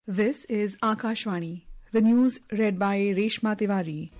This is Akashvani. The news read by Reshma Tiwari.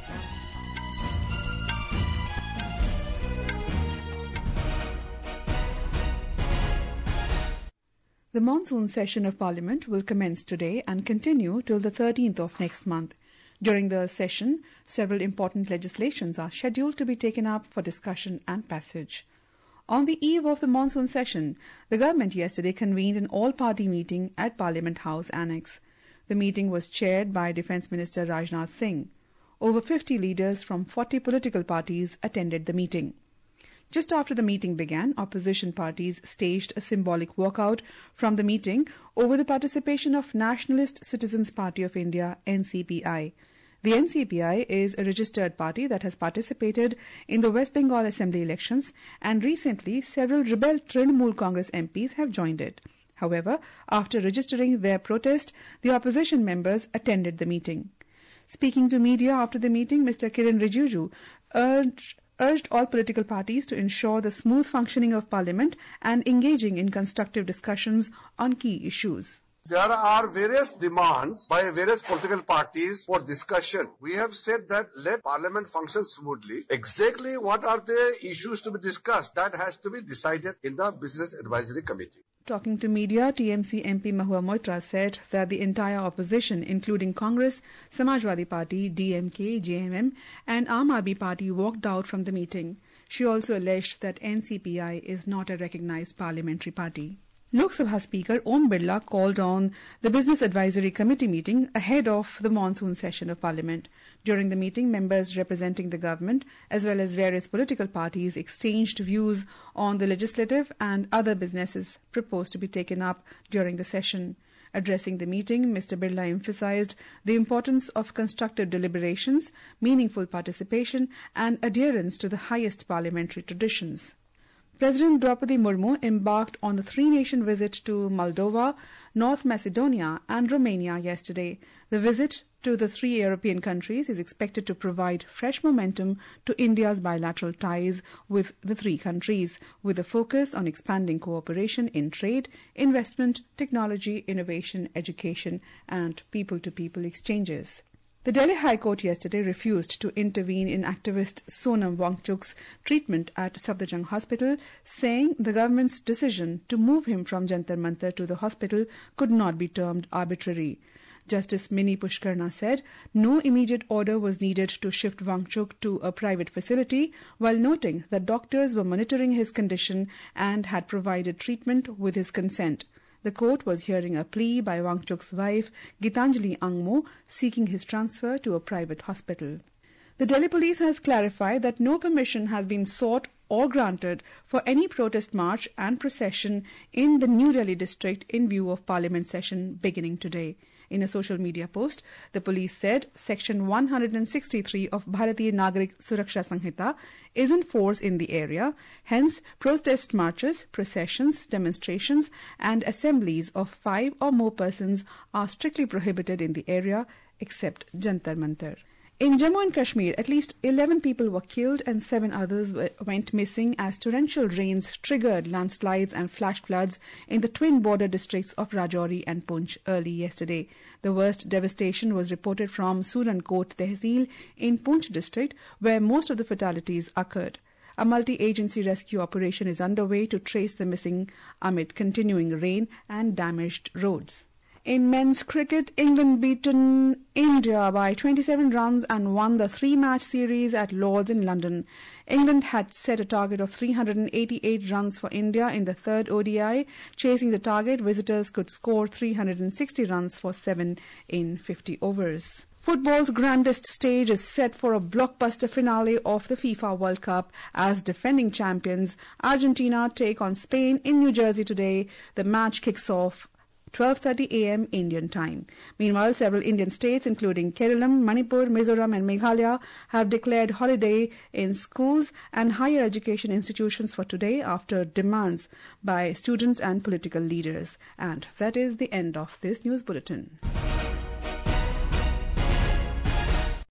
The monsoon session of Parliament will commence today and continue till the 13th of next month. During the session, several important legislations are scheduled to be taken up for discussion and passage. On the eve of the monsoon session, the government yesterday convened an all-party meeting at Parliament House Annex. The meeting was chaired by Defence Minister Rajnath Singh. Over 50 leaders from 40 political parties attended the meeting. Just after the meeting began, opposition parties staged a symbolic walkout from the meeting over the participation of Nationalist Citizens Party of India, NCPI. The NCPI is a registered party that has participated in the West Bengal Assembly elections, and recently several rebel Trinamool Congress MPs have joined it. However, after registering their protest, the opposition members attended the meeting. Speaking to media after the meeting, Mr. Kiren Rijiju urged all political parties to ensure the smooth functioning of Parliament and engaging in constructive discussions on key issues. There are various demands by various political parties for discussion. We have said that let Parliament function smoothly. Exactly what are the issues to be discussed? That has to be decided in the Business Advisory Committee. Talking to media, TMC MP Mahua Moitra said that the entire opposition, including Congress, Samajwadi Party, DMK, JMM and Aam Aadmi Party, walked out from the meeting. She also alleged that NCPI is not a recognized parliamentary party. Lok Sabha Speaker Om Birla called on the Business Advisory Committee meeting ahead of the monsoon session of Parliament. During the meeting, members representing the government as well as various political parties exchanged views on the legislative and other businesses proposed to be taken up during the session. Addressing the meeting, Mr. Birla emphasized the importance of constructive deliberations, meaningful participation and adherence to the highest parliamentary traditions. President Draupadi Murmu embarked on the three-nation visit to Moldova, North Macedonia and Romania yesterday. The visit to the three European countries is expected to provide fresh momentum to India's bilateral ties with the three countries, with a focus on expanding cooperation in trade, investment, technology, innovation, education and people-to-people exchanges. The Delhi High Court yesterday refused to intervene in activist Sonam Wangchuk's treatment at Safdarjung Hospital, saying the government's decision to move him from Jantar Mantar to the hospital could not be termed arbitrary. Justice Mini Pushkarna said no immediate order was needed to shift Wangchuk to a private facility, while noting that doctors were monitoring his condition and had provided treatment with his consent. The court was hearing a plea by Wangchuk's wife, Gitanjali Angmo, seeking his transfer to a private hospital. The Delhi police has clarified that no permission has been sought or granted for any protest march and procession in the New Delhi district in view of Parliament session beginning today. In a social media post, the police said Section 163 of Bharatiya Nagarik Suraksha Sanhita is in force in the area. Hence, protest marches, processions, demonstrations and assemblies of 5 or more persons are strictly prohibited in the area except Jantar Mantar. In Jammu and Kashmir, at least 11 people were killed and 7 others went missing as torrential rains triggered landslides and flash floods in the twin border districts of Rajouri and Poonch early yesterday. The worst devastation was reported from Surankot Tehsil in Poonch district, where most of the fatalities occurred. A multi-agency rescue operation is underway to trace the missing amid continuing rain and damaged roads. In men's cricket, England beaten India by 27 runs and won the 3-match series at Lord's in London. England had set a target of 388 runs for India in the third ODI. Chasing the target, visitors could score 360 runs for 7 in 50 overs. Football's grandest stage is set for a blockbuster finale of the FIFA World Cup as defending champions Argentina take on Spain in New Jersey today. The match kicks off 12:30 a.m. Indian time. Meanwhile, several Indian states, including Kerala, Manipur, Mizoram and Meghalaya, have declared holiday in schools and higher education institutions for today after demands by students and political leaders. And that is the end of this news bulletin.